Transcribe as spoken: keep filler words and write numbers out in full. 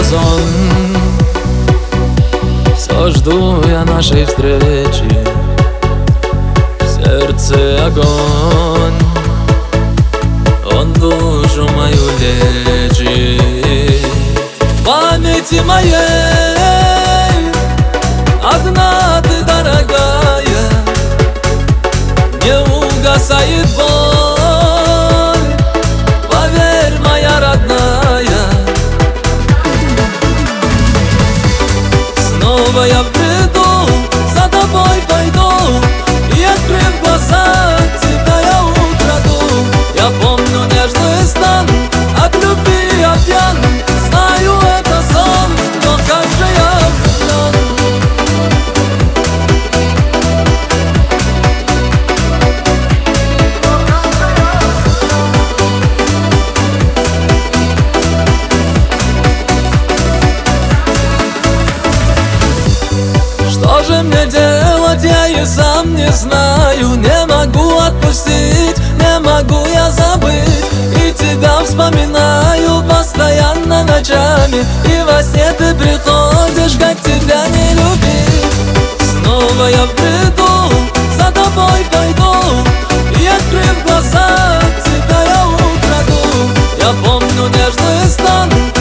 сон. Все жду я нашей встречи, в сердце огонь, он душу мою лечит. В памяти моей одна ты, дорогая, не угасает боль, поверь, моя родная. Снова я в бреду, за тобой пойду, и, открыв глаза, тебя я украду. Я помню нежный стан, от любви я пьян, знаю, это сон, но как же я влюблен. Что же мне делать, я и сам не знаю. Не могу отпустить, не могу я забыть, и тебя вспоминаю постоянно ночами, и во сне ты приходишь, как тебя не любить. Снова я в бреду, за тобой пойду, и, открыв глаза, тебя я украду. Я помню нежный стан,